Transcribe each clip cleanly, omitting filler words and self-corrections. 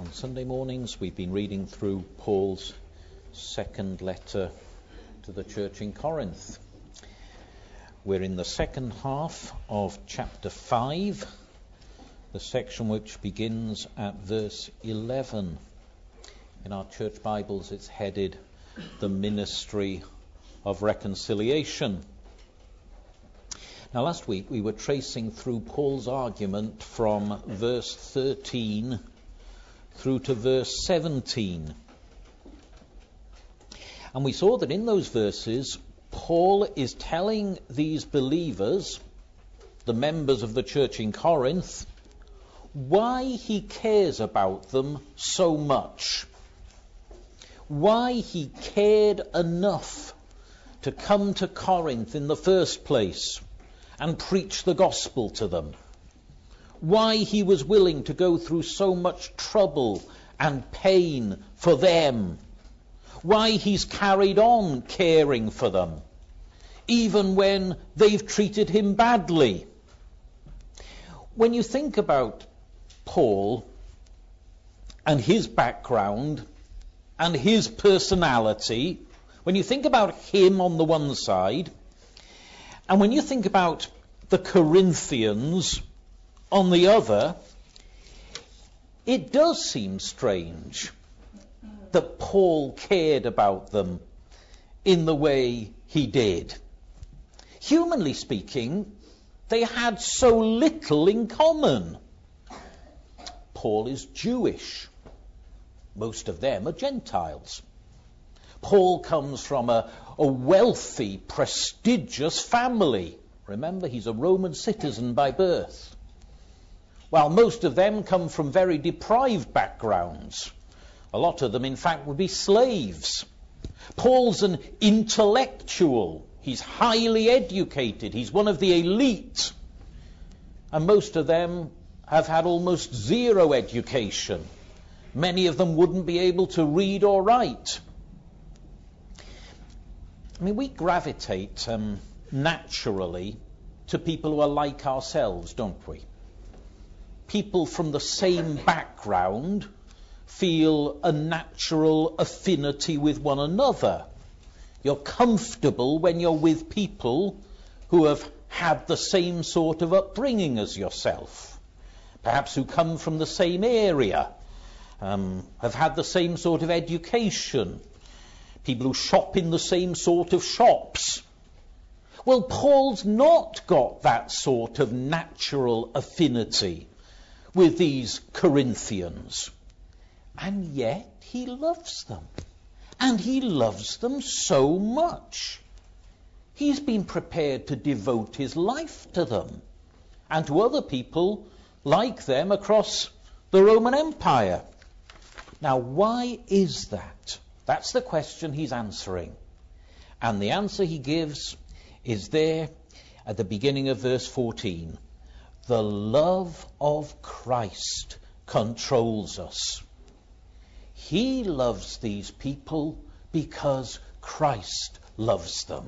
On Sunday mornings, we've been reading through Paul's second letter to the church in Corinth. We're in the second half of chapter 5, the section which begins at verse 11. In our church Bibles, it's headed The Ministry of Reconciliation. Now, last week we were tracing through Paul's argument from verse 13 through to verse 17. And we saw that in those verses, Paul is telling these believers, the members of the church in Corinth, why he cares about them so much. Why he cared enough to come to Corinth in the first place and preach the gospel to them. Why he was willing to go through so much trouble and pain for them. Why he's carried on caring for them, even when they've treated him badly. When you think about Paul and his background and his personality, when you think about him on the one side, and when you think about the Corinthians on the other, it does seem strange that Paul cared about them in the way he did. Humanly speaking, they had so little in common. Paul is Jewish. Most of them are Gentiles. Paul comes from a wealthy, prestigious family. Remember, he's a Roman citizen by birth. While most of them come from very deprived backgrounds. A lot of them, in fact, would be slaves. Paul's an intellectual. He's highly educated. He's one of the elite. And most of them have had almost zero education. Many of them wouldn't be able to read or write. I mean, we gravitate naturally to people who are like ourselves, don't we? People from the same background feel a natural affinity with one another. You're comfortable when you're with people who have had the same sort of upbringing as yourself, perhaps who come from the same area, have had the same sort of education, people who shop in the same sort of shops. Well, Paul's not got that sort of natural affinity with these Corinthians. And yet he loves them. And he loves them so much. He's been prepared to devote his life to them and to other people like them across the Roman Empire. Now, why is that? That's the question he's answering. And the answer he gives is there at the beginning of verse 14. The love of Christ controls us. He loves these people because Christ loves them.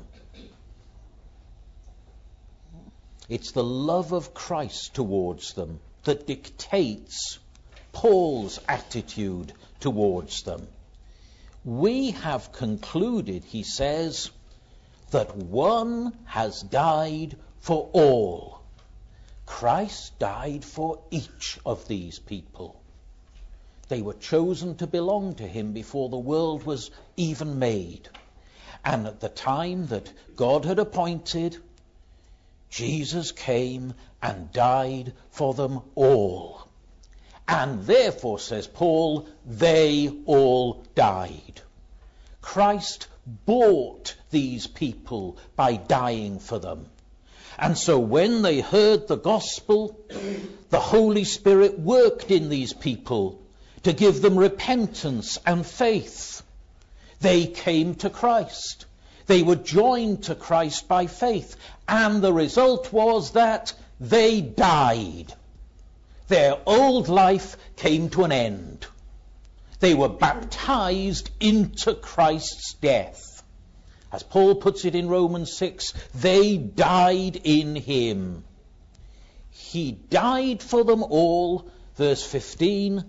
It's the love of Christ towards them that dictates Paul's attitude towards them. We have concluded, he says, that one has died for all. Christ died for each of these people. They were chosen to belong to him before the world was even made. And at the time that God had appointed, Jesus came and died for them all. And therefore, says Paul, they all died. Christ bought these people by dying for them. And so when they heard the gospel, the Holy Spirit worked in these people to give them repentance and faith. They came to Christ. They were joined to Christ by faith. And the result was that they died. Their old life came to an end. They were baptized into Christ's death. As Paul puts it in Romans 6, they died in him. He died for them all, verse 15,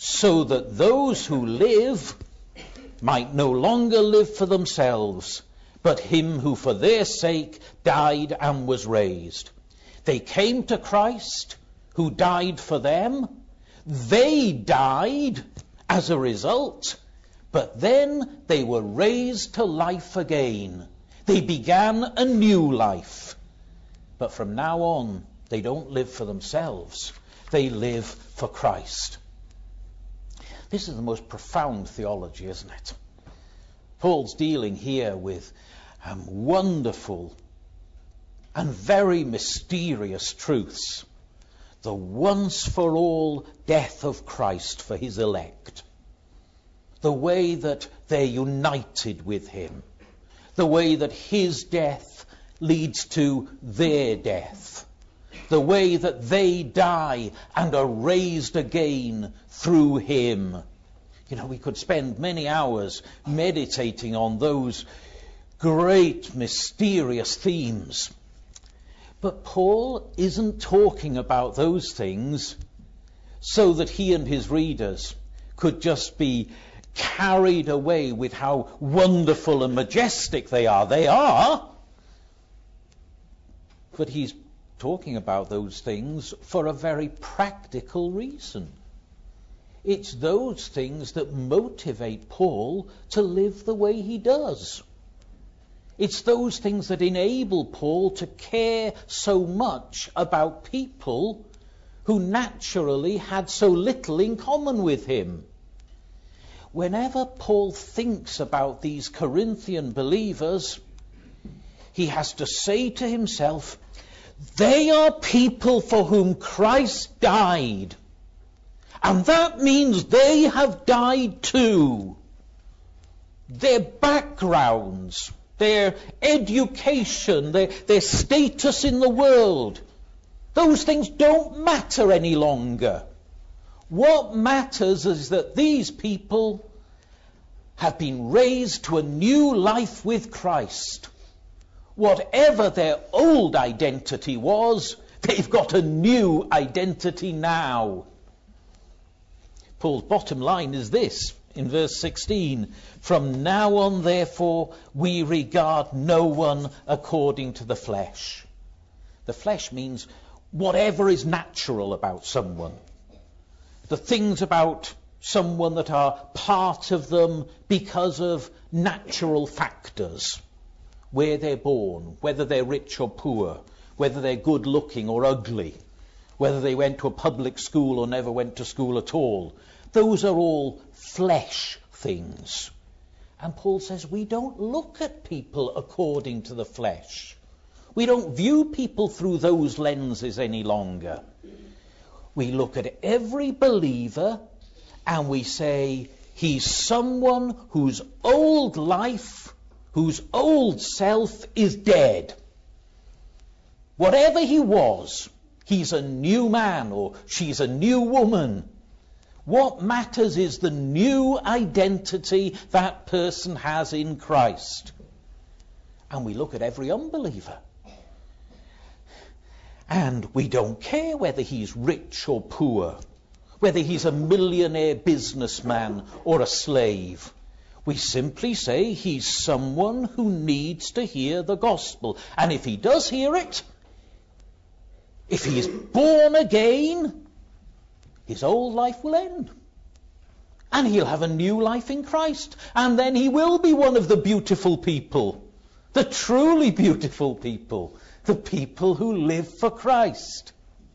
so that those who live might no longer live for themselves, but him who for their sake died and was raised. They came to Christ, who died for them. They died as a result, but then they were raised to life again. They began a new life. But from now on, they don't live for themselves. They live for Christ. This is the most profound theology, isn't it? Paul's dealing here with wonderful and very mysterious truths. The once-for-all death of Christ for his elect. The way that they're united with him. The way that his death leads to their death. The way that they die and are raised again through him. You know, we could spend many hours meditating on those great mysterious themes. But Paul isn't talking about those things so that he and his readers could just be carried away with how wonderful and majestic they are. They are. But he's talking about those things for a very practical reason. It's those things that motivate Paul to live the way he does. It's those things that enable Paul to care so much about people who naturally had so little in common with him. Whenever Paul thinks about these Corinthian believers, he has to say to himself, they are people for whom Christ died. And that means they have died too. Their backgrounds, their education, their status in the world, those things don't matter any longer. What matters is that these people have been raised to a new life with Christ. Whatever their old identity was, they've got a new identity now. Paul's bottom line is this, in verse 16. From now on, therefore, we regard no one according to the flesh. The flesh means whatever is natural about someone. The things about someone that are part of them because of natural factors. Where they're born, whether they're rich or poor, whether they're good looking or ugly, whether they went to a public school or never went to school at all. Those are all flesh things. And Paul says we don't look at people according to the flesh. We don't view people through those lenses any longer. We look at every believer and we say he's someone whose old life, whose old self is dead. Whatever he was, he's a new man or she's a new woman. What matters is the new identity that person has in Christ. And we look at every unbeliever. And we don't care whether he's rich or poor, whether he's a millionaire businessman or a slave. We simply say he's someone who needs to hear the gospel. And if he does hear it, if he is born again, his old life will end. And he'll have a new life in Christ. And then he will be one of the beautiful people, the truly beautiful people, the people who live for Christ.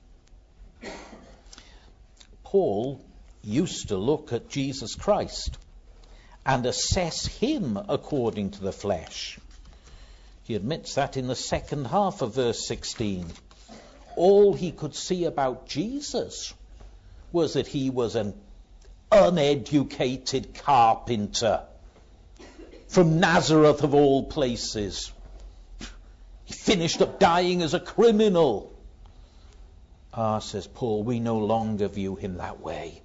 Paul used to look at Jesus Christ and assess him according to the flesh. He admits that in the second half of verse 16. All he could see about Jesus was that he was an uneducated carpenter from Nazareth of all places. He finished up dying as a criminal. Says Paul, we no longer view him that way.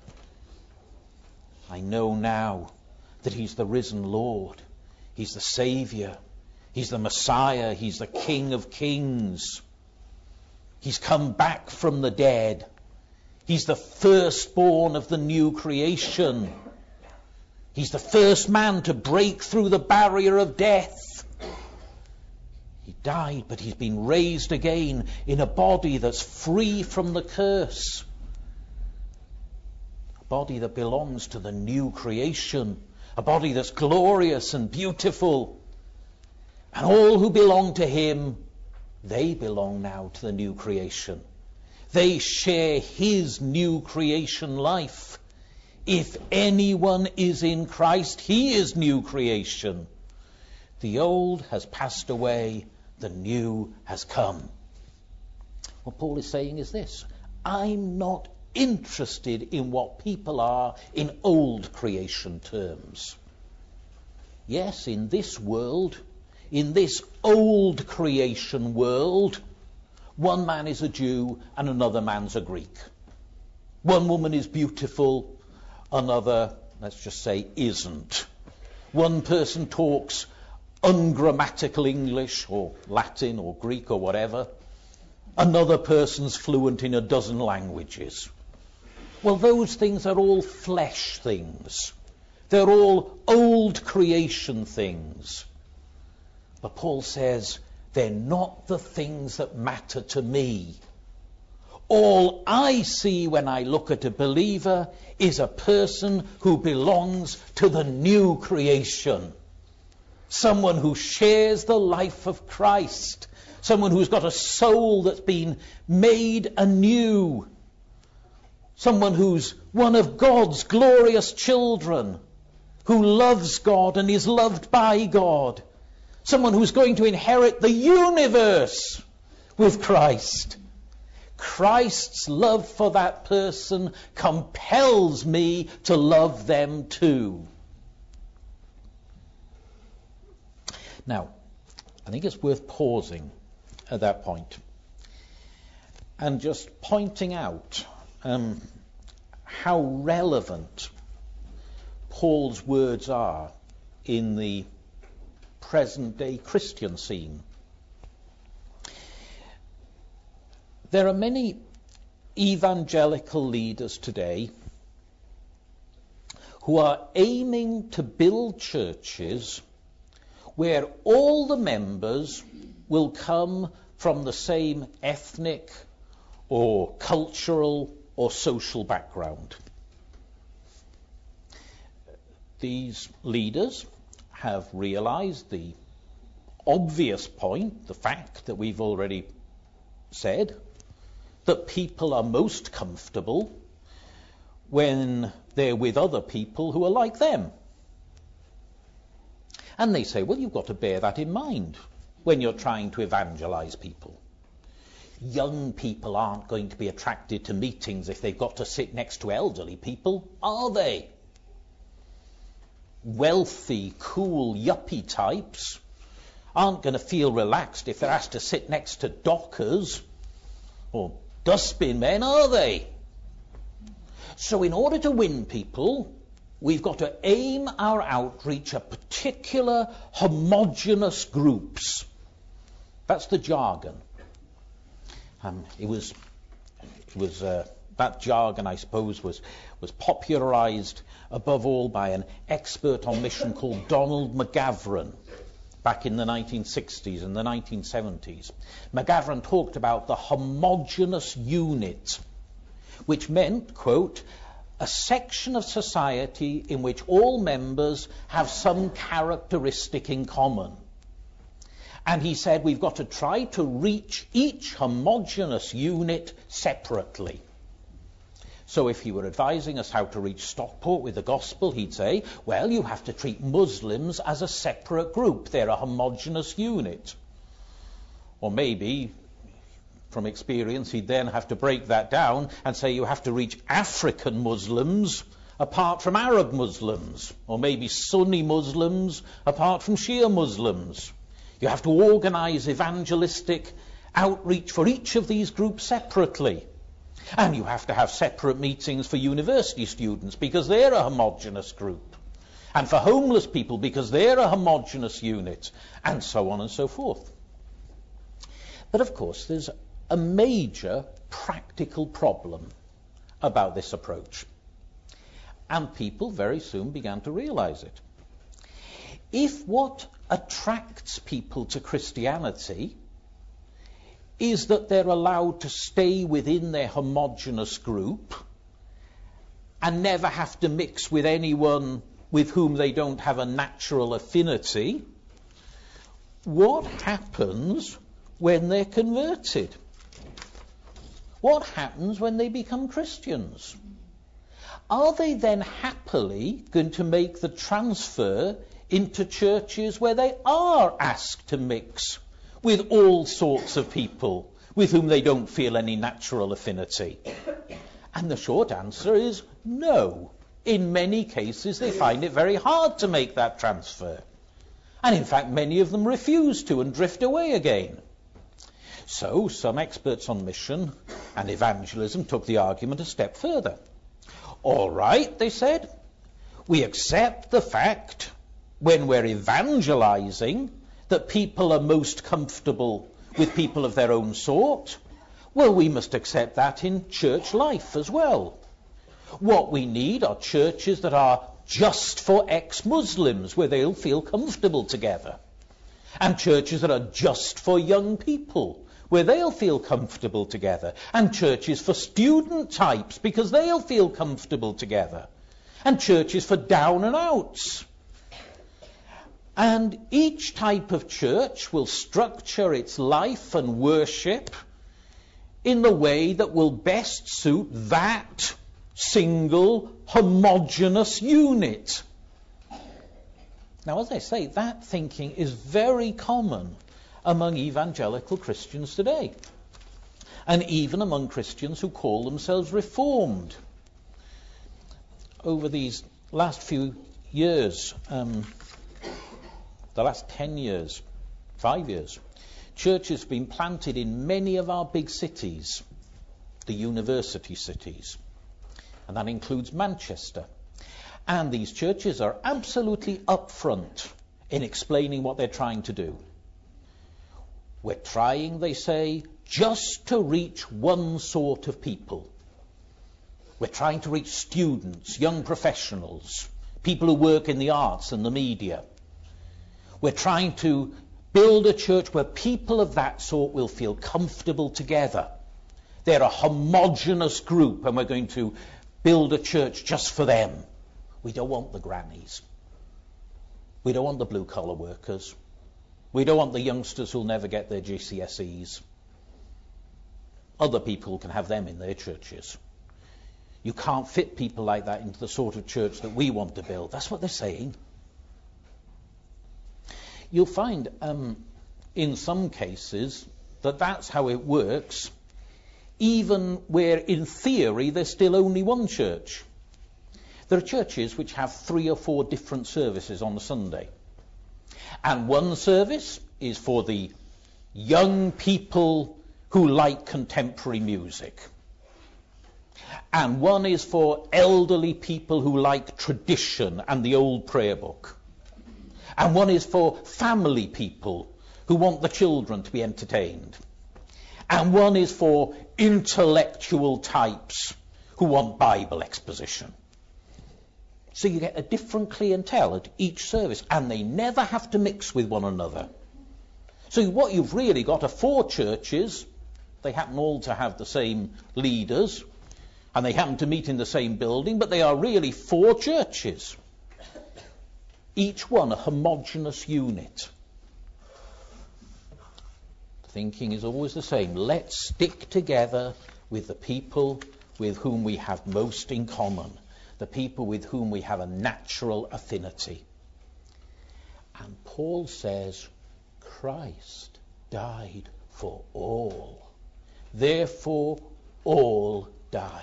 I know now that he's the risen Lord. He's the Saviour. He's the Messiah. He's the King of Kings. He's come back from the dead. He's the firstborn of the new creation. He's the first man to break through the barrier of death. He died, but he's been raised again in a body that's free from the curse. A body that belongs to the new creation. A body that's glorious and beautiful. And all who belong to him, they belong now to the new creation. They share his new creation life. If anyone is in Christ, he is new creation. The old has passed away, the new has come. What Paul is saying is this: I'm not interested in what people are in old creation terms. Yes, in this world, in this old creation world, one man is a Jew and another man's a Greek. One woman is beautiful, another, let's just say, isn't. One person talks ungrammatical English or Latin or Greek or whatever. Another person's fluent in a dozen languages. Well, those things are all flesh things. They're all old creation things. But Paul says, they're not the things that matter to me. All I see when I look at a believer is a person who belongs to the new creation. Someone who shares the life of Christ. Someone who's got a soul that's been made anew. Someone who's one of God's glorious children, who loves God and is loved by God. Someone who's going to inherit the universe with Christ. Christ's love for that person compels me to love them too. Now, I think it's worth pausing at that point and just pointing out how relevant Paul's words are in the present-day Christian scene. There are many evangelical leaders today who are aiming to build churches where all the members will come from the same ethnic or cultural or social background. These leaders have realized the obvious point, the fact that we've already said, that people are most comfortable when they're with other people who are like them. And they say, well, you've got to bear that in mind when you're trying to evangelize people. Young people aren't going to be attracted to meetings if they've got to sit next to elderly people, are they? Wealthy, cool, yuppie types aren't going to feel relaxed if they're asked to sit next to dockers or dustbin men, are they? So in order to win people, we've got to aim our outreach at particular homogeneous groups. That's the jargon. That jargon, I suppose, was popularized above all by an expert on mission called Donald McGavran back in the 1960s and the 1970s. McGavran talked about the homogeneous unit, which meant, quote, a section of society in which all members have some characteristic in common. And he said we've got to try to reach each homogeneous unit separately. So if he were advising us how to reach Stockport with the gospel, he'd say, well, you have to treat Muslims as a separate group. They're a homogeneous unit. Or maybe, from experience, he'd then have to break that down and say you have to reach African Muslims apart from Arab Muslims. Or maybe Sunni Muslims apart from Shia Muslims. You have to organize evangelistic outreach for each of these groups separately. And you have to have separate meetings for university students because they're a homogeneous group. And for homeless people because they're a homogeneous unit. And so on and so forth. But of course there's a major practical problem. about this approach. And people very soon began to realize it. If what attracts people to Christianity is that they're allowed to stay within their homogeneous group and never have to mix with anyone with whom they don't have a natural affinity, what happens when they're converted? What happens when they become Christians? Are they then happily going to make the transfer into churches where they are asked to mix with all sorts of people with whom they don't feel any natural affinity? And the short answer is no. In many cases, they find it very hard to make that transfer. And in fact, many of them refuse to and drift away again. So some experts on mission and evangelism took the argument a step further. All right, they said, we accept the fact when we're evangelizing that people are most comfortable with people of their own sort. Well, we must accept that in church life as well. What we need are churches that are just for ex-Muslims, where they'll feel comfortable together. And churches that are just for young people, where they'll feel comfortable together. And churches for student types, because they'll feel comfortable together. And churches for down and outs. And each type of church will structure its life and worship in the way that will best suit that single, homogeneous unit. Now, as I say, that thinking is very common among evangelical Christians today, and even among Christians who call themselves Reformed. Over these last few years, the last 10 years, 5 years, churches have been planted in many of our big cities, the university cities, and that includes Manchester. And these churches are absolutely upfront in explaining what they're trying to do. We're trying, they say, just to reach one sort of people. We're trying to reach students, young professionals, people who work in the arts and the media. We're trying to build a church where people of that sort will feel comfortable together. They're a homogeneous group, and we're going to build a church just for them. We don't want the grannies. We don't want the blue-collar workers. We don't want the youngsters who'll never get their GCSEs. Other people can have them in their churches. You can't fit people like that into the sort of church that we want to build. That's what they're saying. You'll find in some cases that that's how it works, even where in theory there's still only one church. There are churches which have 3 or 4 different services on a Sunday. And one service is for the young people who like contemporary music. And one is for elderly people who like tradition and the old prayer book. And one is for family people who want the children to be entertained. And one is for intellectual types who want Bible exposition. So you get a different clientele at each service, and they never have to mix with one another. So what you've really got are 4 churches. They happen all to have the same leaders, and they happen to meet in the same building, but they are really 4 churches. Each one a homogeneous unit. The thinking is always the same. Let's stick together with the people with whom we have most in common, the people with whom we have a natural affinity. And Paul says, Christ died for all. Therefore, all died.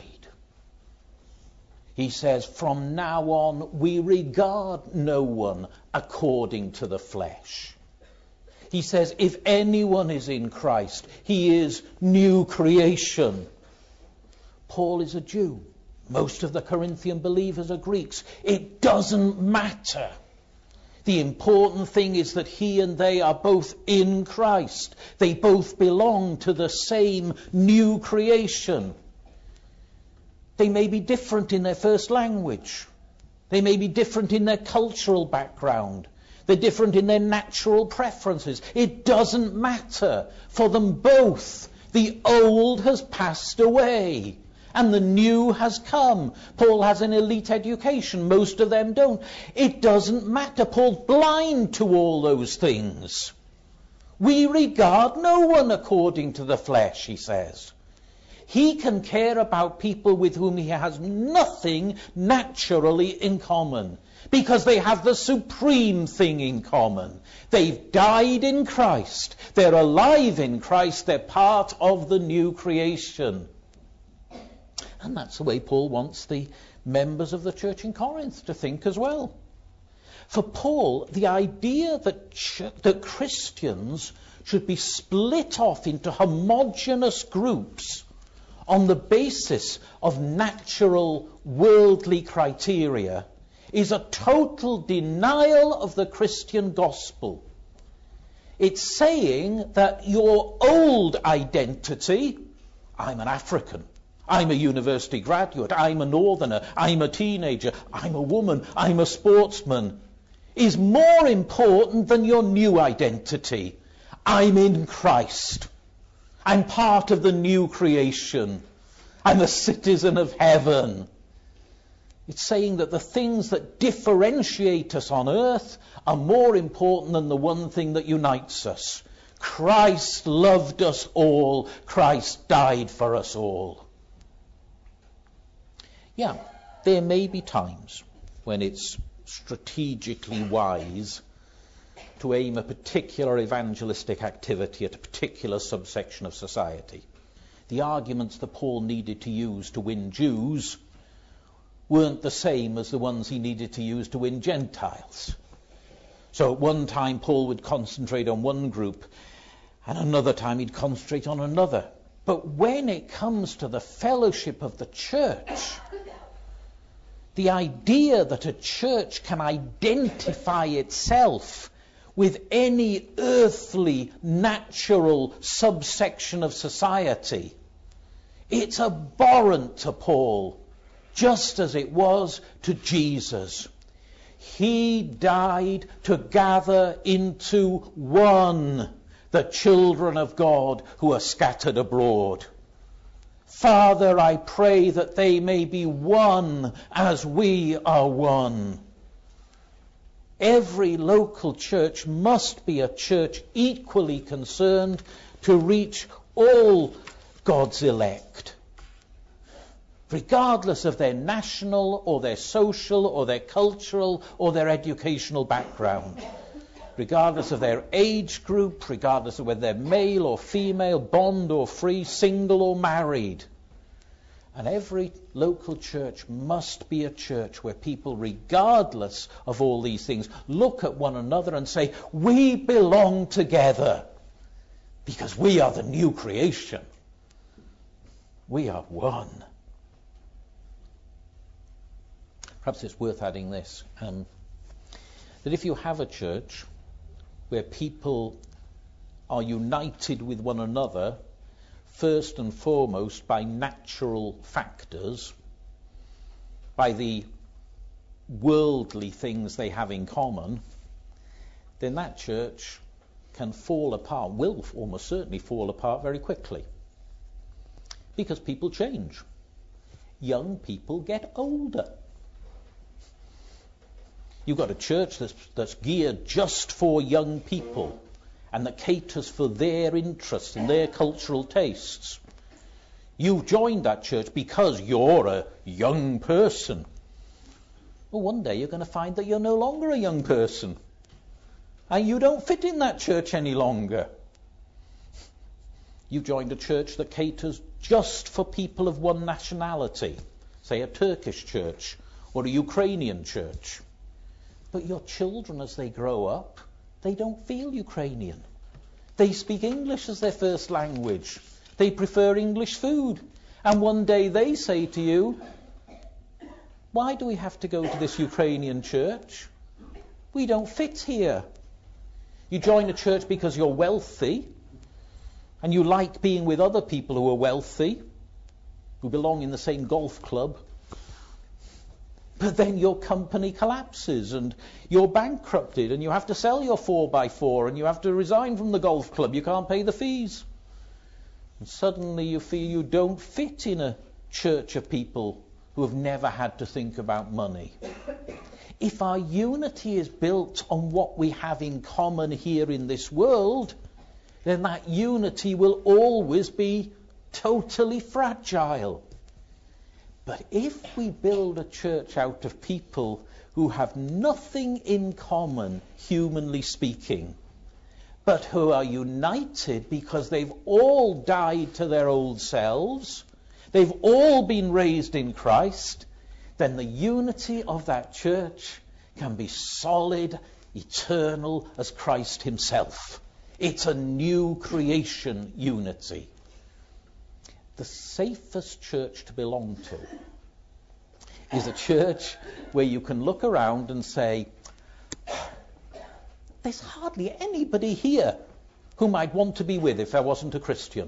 He says, from now on, we regard no one according to the flesh. He says, if anyone is in Christ, he is new creation. Paul is a Jew. Most of the Corinthian believers are Greeks. It doesn't matter. The important thing is that he and they are both in Christ. They both belong to the same new creation. They may be different in their first language. They may be different in their cultural background. They're different in their natural preferences. It doesn't matter. For them both, the old has passed away and the new has come. Paul has an elite education. Most of them don't. It doesn't matter. Paul's blind to all those things. We regard no one according to the flesh, he says. He can care about people with whom he has nothing naturally in common, because they have the supreme thing in common. They've died in Christ. They're alive in Christ. They're part of the new creation. And that's the way Paul wants the members of the church in Corinth to think as well. For Paul, the idea that Christians should be split off into homogeneous groups on the basis of natural worldly criteria is a total denial of the Christian gospel. It's saying that your old identity, I'm an African, I'm a university graduate, I'm a northerner, I'm a teenager, I'm a woman, I'm a sportsman, is more important than your new identity. I'm in Christ. I'm part of the new creation. I'm a citizen of heaven. It's saying that the things that differentiate us on earth are more important than the one thing that unites us. Christ loved us all. Christ died for us all. Yeah, there may be times when it's strategically wise to aim a particular evangelistic activity at a particular subsection of society. The arguments that Paul needed to use to win Jews weren't the same as the ones he needed to use to win Gentiles. So at one time Paul would concentrate on one group, and another time he'd concentrate on another. But when it comes to the fellowship of the church, the idea that a church can identify itself with any earthly, natural subsection of society, it's abhorrent to Paul, just as it was to Jesus. He died to gather into one the children of God who are scattered abroad. Father, I pray that they may be one as we are one. Every local church must be a church equally concerned to reach all God's elect, regardless of their national or their social or their cultural or their educational background, regardless of their age group, regardless of whether they're male or female, bond or free, single or married. And every local church must be a church where people, regardless of all these things, look at one another and say, we belong together because we are the new creation. We are one. Perhaps it's worth adding this, that if you have a church where people are united with one another, first and foremost by natural factors, by the worldly things they have in common, then that church can fall apart, will almost certainly fall apart very quickly. Because people change. Young people get older. You've got a church that's geared just for young people, and that caters for their interests and their cultural tastes. You've joined that church because you're a young person. Well, one day you're going to find that you're no longer a young person, and you don't fit in that church any longer. You've joined a church that caters just for people of one nationality, say a Turkish church or a Ukrainian church. But your children, as they grow up, they don't feel Ukrainian. They speak English as their first language. They prefer English food. And one day they say to you, why do we have to go to this Ukrainian church? We don't fit here. You join a church because you're wealthy and you like being with other people who are wealthy. who belong in the same golf club, but then your company collapses and you're bankrupted and you have to sell your 4x4 and you have to resign from the golf club. You can't pay the fees. And suddenly you feel you don't fit in a church of people who have never had to think about money. If our unity is built on what we have in common here in this world, then that unity will always be totally fragile. But if we build a church out of people who have nothing in common, humanly speaking, but who are united because they've all died to their old selves, they've all been raised in Christ, then the unity of that church can be solid, eternal as Christ himself. It's a new creation unity. The safest church to belong to is a church where you can look around and say, there's hardly anybody here whom I'd want to be with if I wasn't a Christian.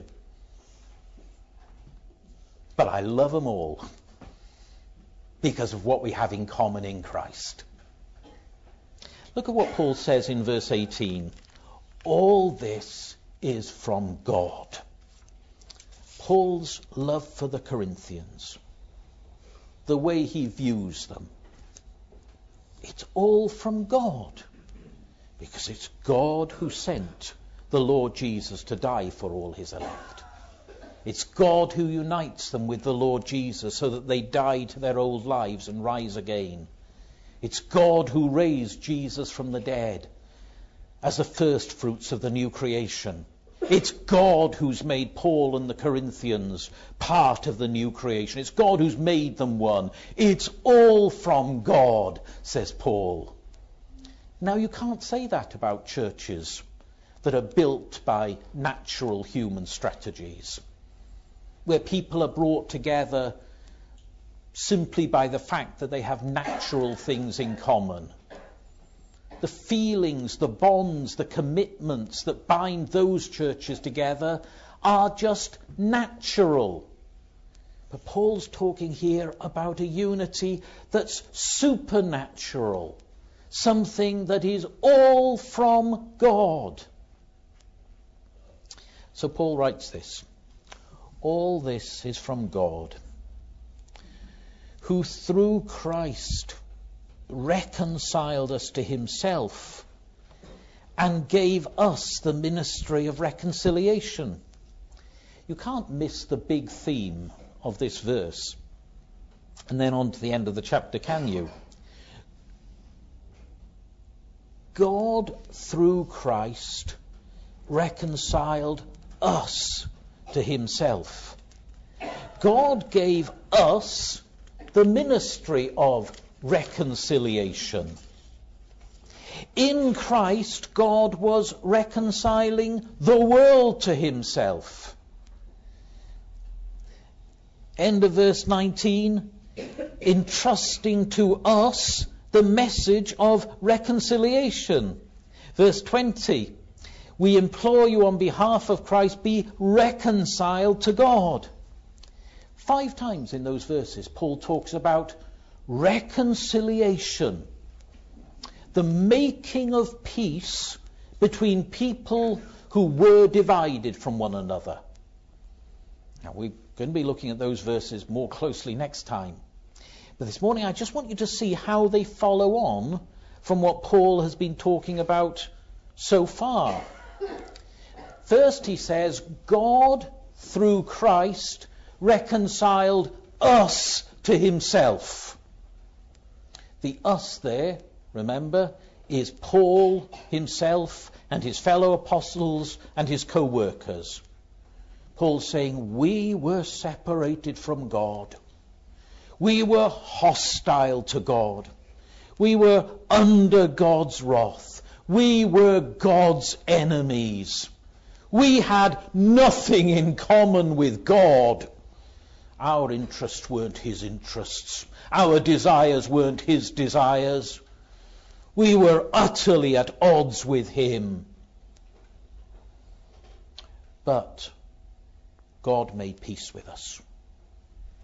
But I love them all because of what we have in common in Christ. Look at what Paul says in verse 18. All this is from God. Paul's love for the Corinthians, the way he views them, it's all from God. Because it's God who sent the Lord Jesus to die for all his elect. It's God who unites them with the Lord Jesus so that they die to their old lives and rise again. It's God who raised Jesus from the dead as the first fruits of the new creation. It's God who's made Paul and the Corinthians part of the new creation. It's God who's made them one. It's all from God, says Paul. Now, you can't say that about churches that are built by natural human strategies, where people are brought together simply by the fact that they have natural things in common. The feelings, the bonds, the commitments that bind those churches together are just natural. But Paul's talking here about a unity that's supernatural, something that is all from God. So Paul writes this. All this is from God, who through Christ reconciled us to himself and gave us the ministry of reconciliation. You can't miss the big theme of this verse and then on to the end of the chapter, can you? God, through Christ, reconciled us to himself. God gave us the ministry of reconciliation. In Christ, God was reconciling the world to himself. End of verse 19, entrusting to us the message of reconciliation. Verse 20, we implore you on behalf of Christ, be reconciled to God. 5 times in those verses, Paul talks about reconciliation, the making of peace between people who were divided from one another. Now, we're going to be looking at those verses more closely next time. But this morning, I just want you to see how they follow on from what Paul has been talking about so far. First, he says, God, through Christ, reconciled us to himself. The us there, remember, is Paul himself and his fellow apostles and his co-workers. Paul's saying, we were separated from God. We were hostile to God. We were under God's wrath. We were God's enemies. We had nothing in common with God. Our interests weren't his interests. Our desires weren't his desires. We were utterly at odds with him. But God made peace with us.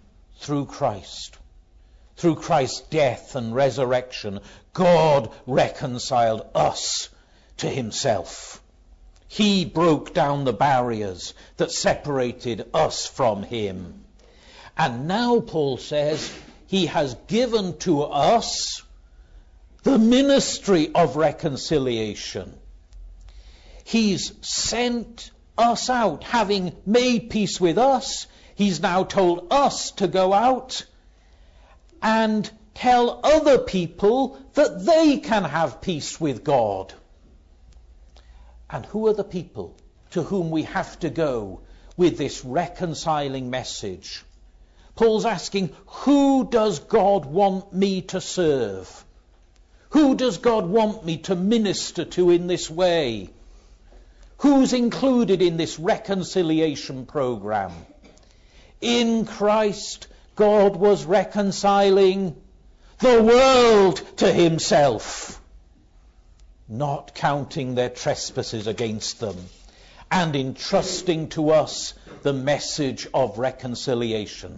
through Christ. Through Christ's death and resurrection, God reconciled us to himself. He broke down the barriers that separated us from him. And now Paul says he has given to us the ministry of reconciliation. He's sent us out, having made peace with us. He's now told us to go out and tell other people that they can have peace with God. And who are the people to whom we have to go with this reconciling message? Paul's asking, who does God want me to serve? Who does God want me to minister to in this way? Who's included in this reconciliation program? In Christ, God was reconciling the world to himself, not counting their trespasses against them, and entrusting to us the message of reconciliation.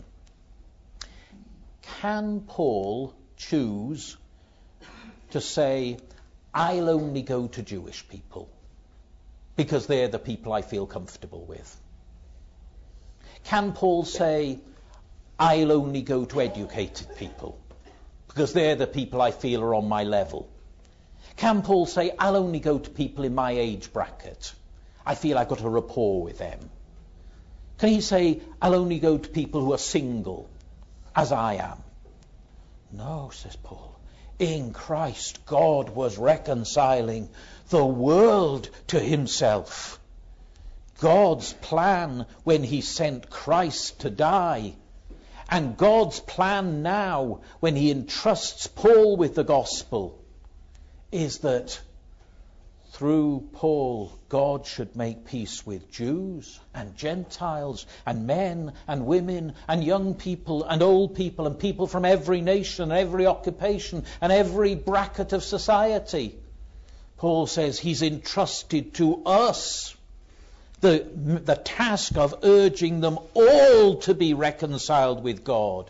Can Paul choose to say, I'll only go to Jewish people because they're the people I feel comfortable with? Can Paul say, I'll only go to educated people because they're the people I feel are on my level? Can Paul say, I'll only go to people in my age bracket? I feel I've got a rapport with them. Can he say, I'll only go to people who are single, as I am? No, says Paul. In Christ, God was reconciling the world to himself. God's plan when he sent Christ to die, and God's plan now when he entrusts Paul with the gospel, is that through Paul, God should make peace with Jews and Gentiles and men and women and young people and old people and people from every nation and every occupation and every bracket of society. Paul says he's entrusted to us the task of urging them all to be reconciled with God.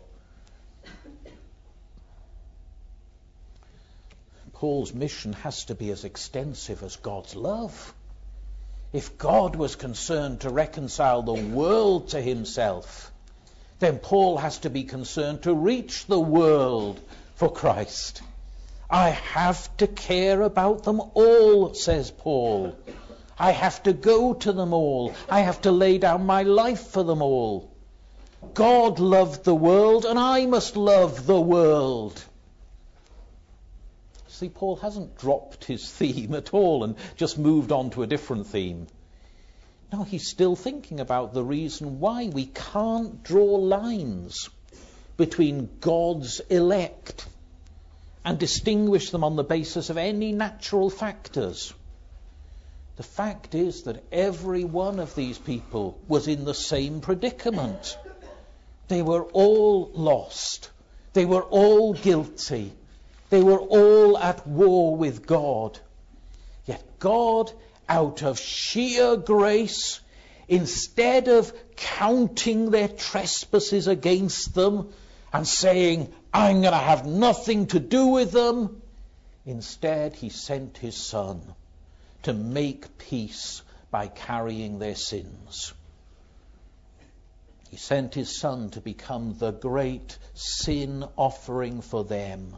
Paul's mission has to be as extensive as God's love. If God was concerned to reconcile the world to himself, then Paul has to be concerned to reach the world for Christ. I have to care about them all, says Paul. I have to go to them all. I have to lay down my life for them all. God loved the world, and I must love the world. See, Paul hasn't dropped his theme at all and just moved on to a different theme. No, he's still thinking about the reason why we can't draw lines between God's elect and distinguish them on the basis of any natural factors. The fact is that every one of these people was in the same predicament. They were all lost. They were all guilty. They were all at war with God. Yet God, out of sheer grace, instead of counting their trespasses against them and saying, I'm going to have nothing to do with them, instead he sent his Son to make peace by carrying their sins. He sent his Son to become the great sin offering for them.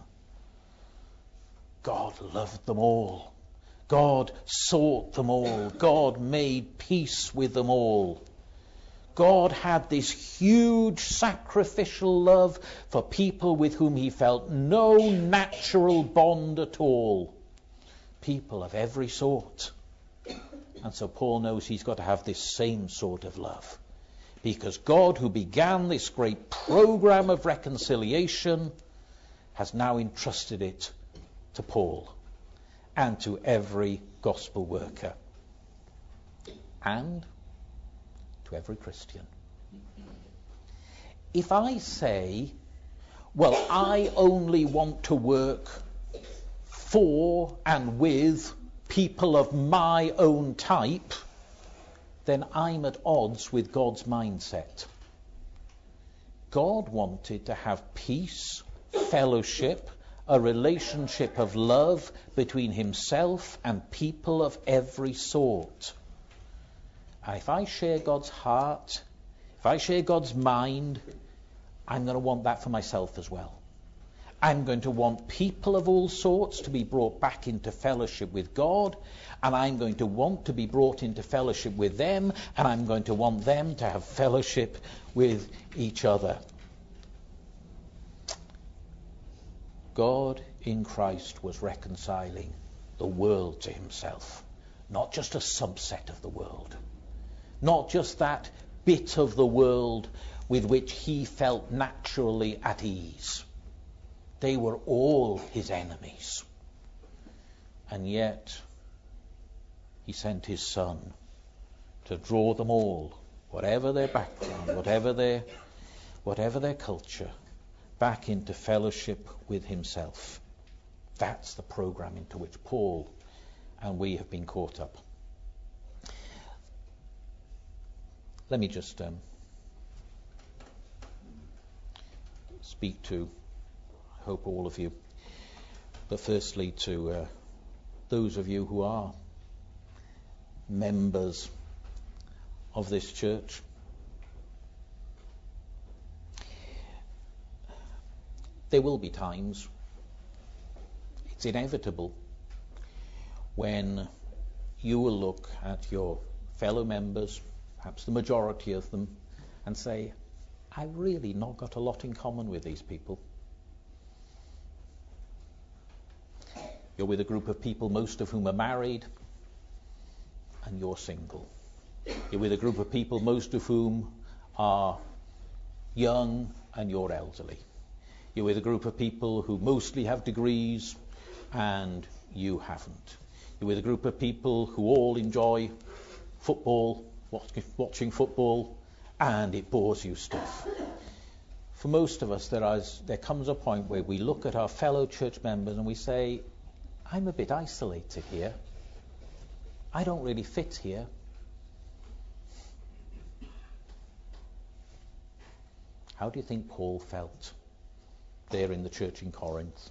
God loved them all. God sought them all. God made peace with them all. God had this huge sacrificial love for people with whom he felt no natural bond at all. People of every sort. And so Paul knows he's got to have this same sort of love. Because God, who began this great program of reconciliation, has now entrusted it to Paul and to every gospel worker and to every Christian. If I say, well, I only want to work for and with people of my own type, then I'm at odds with God's mindset. God wanted to have peace, fellowship, a relationship of love between himself and people of every sort. And if I share God's heart, if I share God's mind, I'm going to want that for myself as well. I'm going to want people of all sorts to be brought back into fellowship with God, and I'm going to want to be brought into fellowship with them, and I'm going to want them to have fellowship with each other. God in Christ was reconciling the world to himself, not just a subset of the world, not just that bit of the world with which he felt naturally at ease. They were all his enemies. And yet he sent his Son to draw them all, whatever their background, whatever their culture, back into fellowship with himself. That's the program into which Paul and we have been caught up. Let me just speak to, I hope all of you, but firstly to those of you who are members of this church. There will be times, it's inevitable, when you will look at your fellow members, perhaps the majority of them, and say, I've really not got a lot in common with these people. You're with a group of people, most of whom are married, and you're single. You're with a group of people, most of whom are young, and you're elderly. You're with a group of people who mostly have degrees, and you haven't. You're with a group of people who all enjoy football, watching football, and it bores you stuff. For most of us, there comes a point where we look at our fellow church members and we say, I'm a bit isolated here. I don't really fit here. How do you think Paul felt there in the church in Corinth?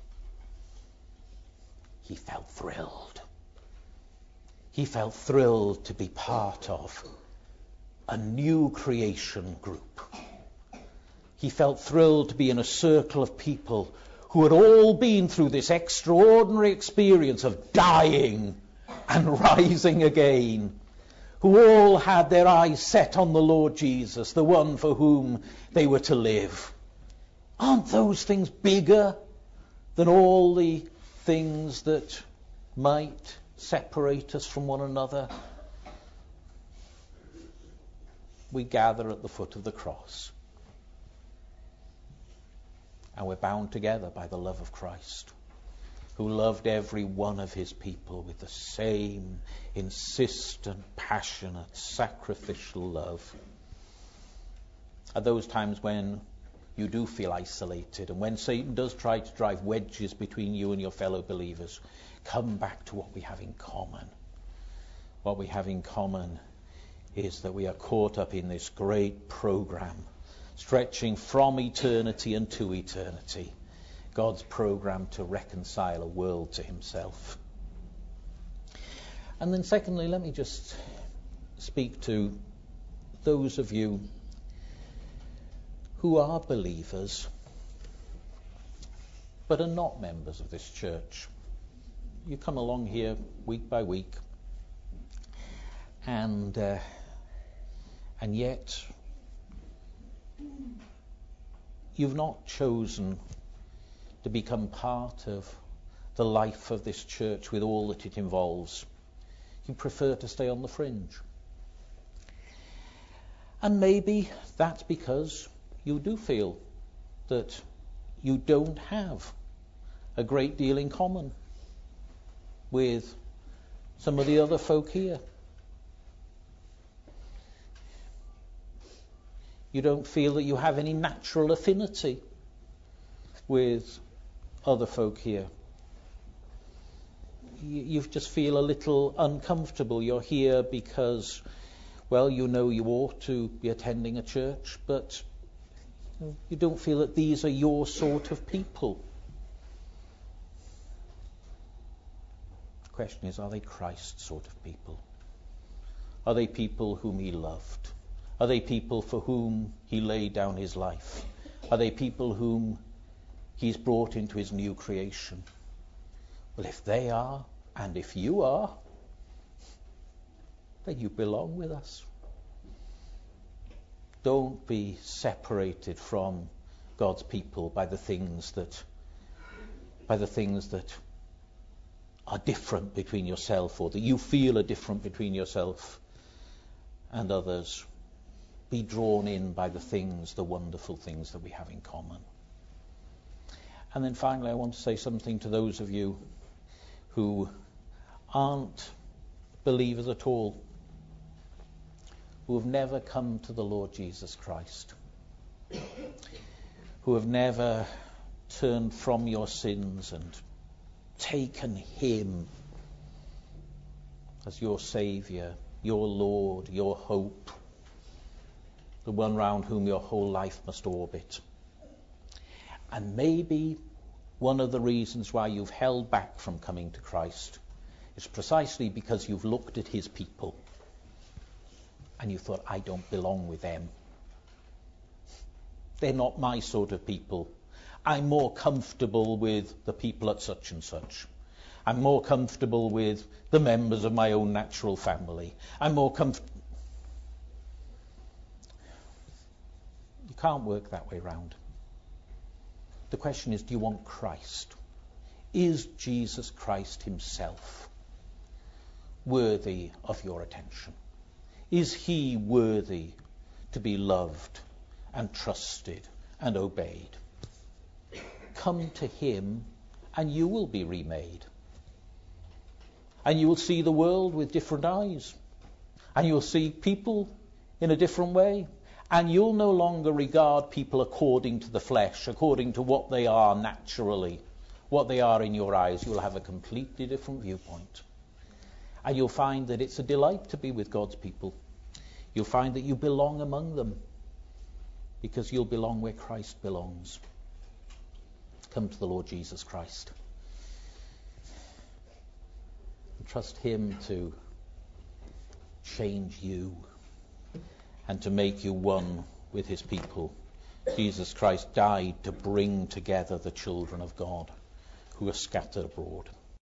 He felt thrilled. He felt thrilled to be part of a new creation group. He felt thrilled to be in a circle of people who had all been through this extraordinary experience of dying and rising again, who all had their eyes set on the Lord Jesus, the one for whom they were to live. Aren't those things bigger than all the things that might separate us from one another? We gather at the foot of the cross, and we're bound together by the love of Christ, who loved every one of his people with the same insistent, passionate, sacrificial love. At those times when you do feel isolated, and when Satan does try to drive wedges between you and your fellow believers, come back to what we have in common. What we have in common is that we are caught up in this great program, stretching from eternity and to eternity, God's program to reconcile a world to himself. And then secondly, let me just speak to those of you who are believers but are not members of this church. You come along here week by week, and yet you've not chosen to become part of the life of this church with all that it involves. You prefer to stay on the fringe. And maybe that's because you do feel that you don't have a great deal in common with some of the other folk here. You don't feel that you have any natural affinity with other folk here. You just feel a little uncomfortable. You're here because, well, you know you ought to be attending a church, but You don't feel that these are your sort of people. The question is, are they Christ's sort of people? Are they people whom he loved? Are they people for whom he laid down his life? Are they people whom he's brought into his new creation? Well, if they are, and if you are, then you belong with us. Don't be separated from God's people by the things that are different between yourself, or that you feel are different between yourself and others. Be drawn in by the wonderful things that we have in common. And then finally, I want to say something to those of you who aren't believers at all, who have never come to the Lord Jesus Christ, who have never turned from your sins and taken him as your Saviour, your Lord, your hope, the one round whom your whole life must orbit. And maybe one of the reasons why you've held back from coming to Christ is precisely because you've looked at his people and you thought, I don't belong with them. They're not my sort of people. I'm more comfortable with the people at such and such. I'm more comfortable with the members of my own natural family. I'm more comfortable. You can't work that way round. The question is, do you want Christ? Is Jesus Christ himself worthy of your attention? Is he worthy to be loved and trusted and obeyed? Come to him and you will be remade. And you will see the world with different eyes. And you'll see people in a different way. And you'll no longer regard people according to the flesh, according to what they are naturally, what they are in your eyes. You'll have a completely different viewpoint. And you'll find that it's a delight to be with God's people. You'll find that you belong among them, because you'll belong where Christ belongs. Come to the Lord Jesus Christ. And trust him to change you and to make you one with his people. Jesus Christ died to bring together the children of God who are scattered abroad.